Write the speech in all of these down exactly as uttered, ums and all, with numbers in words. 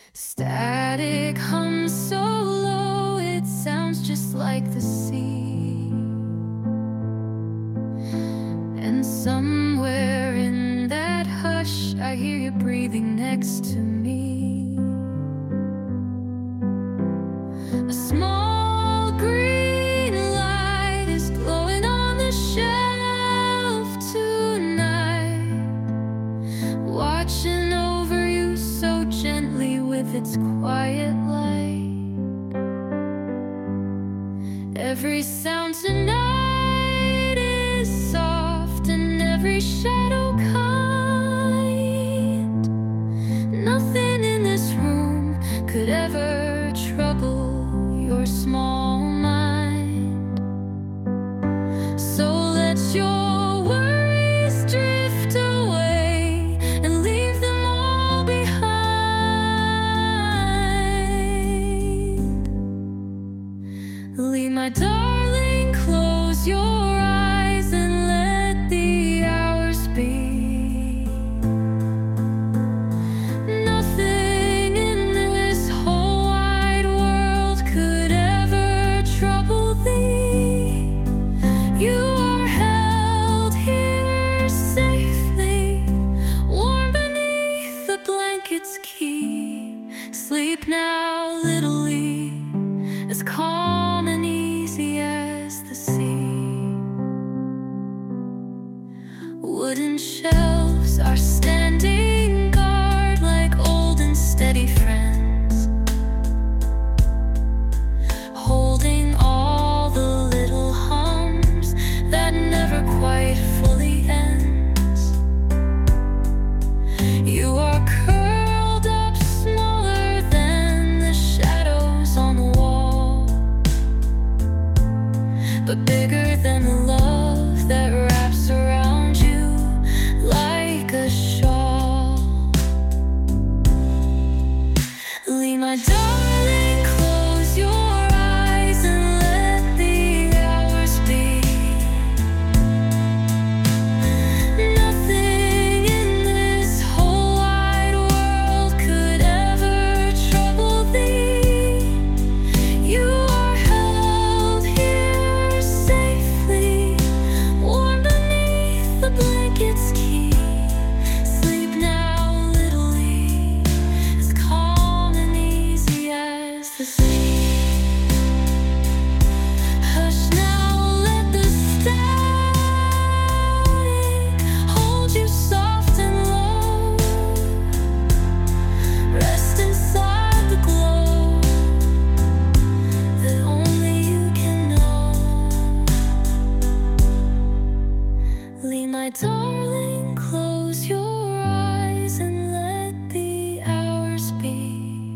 Static hums so low, it sounds just like the sea. And somewhere in that hush, I hear you breathing next to me. A small green light is glowing on the shelf tonight, watching over you so gently with its quiet light. Every sound tonight is soft and every shadow kind. Nothing in this room could ever trouble your small mind. So let your worries drift away and leave them all behind. Leave my darling, close your eyes and let the hours be. Nothing in this whole wide world could ever trouble thee. You are held here safely, warm beneath the blanket's key. Sleep now, little Lee, as calm and easy as the sea. Wooden shelves are standing guard like old and steady friends, holding all the little hums that never quite fully ends. You are curled up smaller than the shadows on the wall, but bigger than the love that wraps around you like a shawl. Lee, my darling, close your eyes and let the hours be. Nothing in this whole wide world could ever trouble thee. You are held here safely, warm beneath the blanket's key. Sleep now, little Lee, as calm and easy as the sea. Hush now, let the static hold you soft and low. Rest inside the glow that only you can know. Lee, my darling, close your eyes and let the hours be.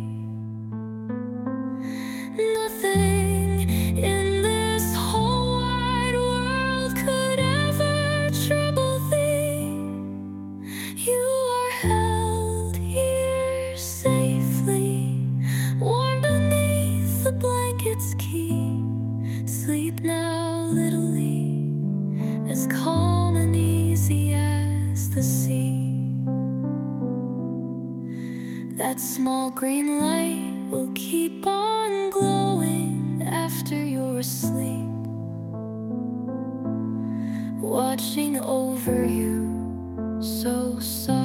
Nothing in this whole wide world could ever trouble thee. You are held here safely, warm beneath the blanket's key. Sleep now, little Lee, as calm and easy as the sea. That small green light will keep on glowing after you're asleep, watching over you so soft.